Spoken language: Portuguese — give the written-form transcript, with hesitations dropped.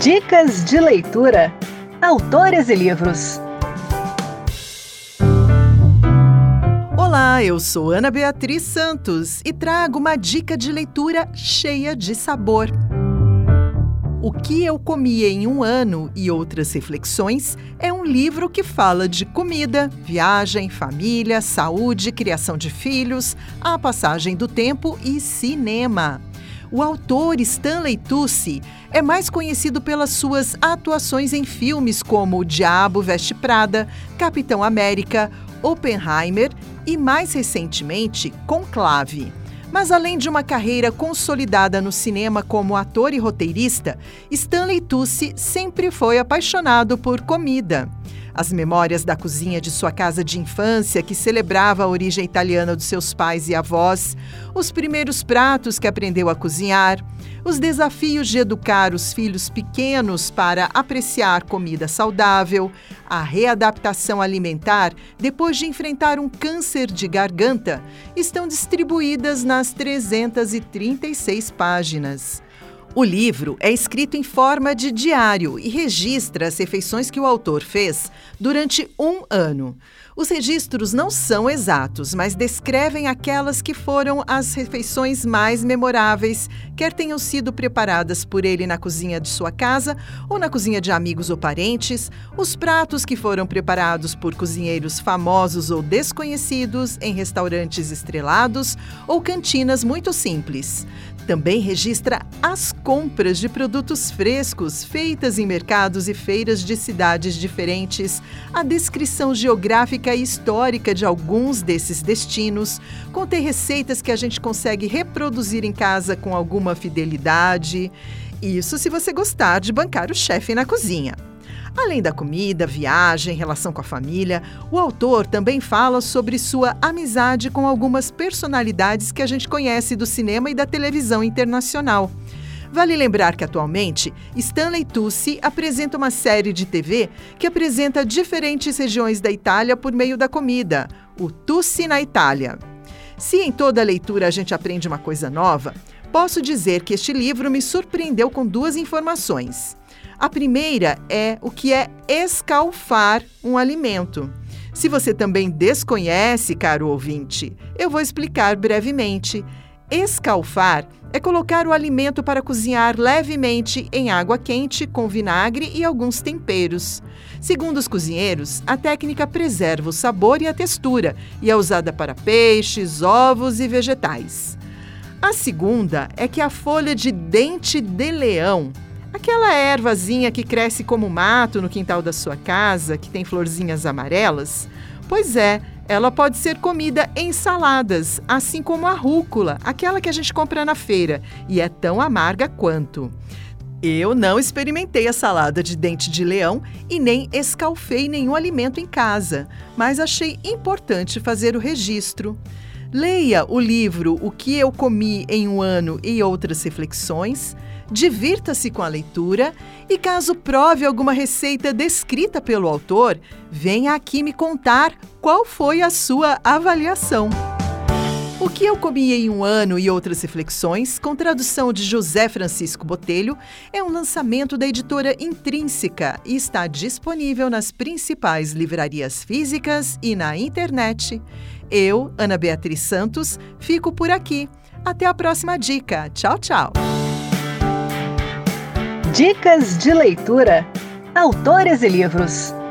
Dicas de leitura. Autores e livros. Olá, eu sou Ana Beatriz Santos e trago uma dica de leitura cheia de sabor. O que eu comi em um ano e outras reflexões é um livro que fala de comida, viagem, família, saúde, criação de filhos, a passagem do tempo e cinema. O autor Stanley Tucci é mais conhecido pelas suas atuações em filmes como O Diabo Veste Prada, Capitão América, Oppenheimer e, mais recentemente, Conclave. Mas além de uma carreira consolidada no cinema como ator e roteirista, Stanley Tucci sempre foi apaixonado por comida. As memórias da cozinha de sua casa de infância, que celebrava a origem italiana dos seus pais e avós, os primeiros pratos que aprendeu a cozinhar, os desafios de educar os filhos pequenos para apreciar comida saudável, a readaptação alimentar depois de enfrentar um câncer de garganta, estão distribuídas nas 336 páginas. O livro é escrito em forma de diário e registra as refeições que o autor fez durante um ano. Os registros não são exatos, mas descrevem aquelas que foram as refeições mais memoráveis, quer tenham sido preparadas por ele na cozinha de sua casa ou na cozinha de amigos ou parentes, os pratos que foram preparados por cozinheiros famosos ou desconhecidos em restaurantes estrelados ou cantinas muito simples. Também registra as compras de produtos frescos feitas em mercados e feiras de cidades diferentes, a descrição geográfica e histórica de alguns desses destinos, contém receitas que a gente consegue reproduzir em casa com alguma fidelidade. Isso se você gostar de bancar o chefe na cozinha. Além da comida, viagem, relação com a família, o autor também fala sobre sua amizade com algumas personalidades que a gente conhece do cinema e da televisão internacional. Vale lembrar que, atualmente, Stanley Tucci apresenta uma série de TV que apresenta diferentes regiões da Itália por meio da comida, o Tucci na Itália. Se em toda leitura a gente aprende uma coisa nova, posso dizer que este livro me surpreendeu com duas informações. A primeira é o que é escalfar um alimento. Se você também desconhece, caro ouvinte, eu vou explicar brevemente. Escalfar é colocar o alimento para cozinhar levemente em água quente com vinagre e alguns temperos. Segundo os cozinheiros, a técnica preserva o sabor e a textura e é usada para peixes, ovos e vegetais. A segunda é que a folha de dente de leão, aquela ervazinha que cresce como mato no quintal da sua casa, que tem florzinhas amarelas, pois é, ela pode ser comida em saladas, assim como a rúcula, aquela que a gente compra na feira, e é tão amarga quanto. Eu não experimentei a salada de dente de leão e nem escalfei nenhum alimento em casa, mas achei importante fazer o registro. Leia o livro O que eu comi em um ano e outras reflexões, divirta-se com a leitura e, caso prove alguma receita descrita pelo autor, venha aqui me contar qual foi a sua avaliação. O que eu comi em um ano e outras reflexões, com tradução de José Francisco Botelho, é um lançamento da editora Intrínseca e está disponível nas principais livrarias físicas e na internet. Eu, Ana Beatriz Santos, fico por aqui. Até a próxima dica. Tchau, tchau! Dicas de leitura. Autores e livros.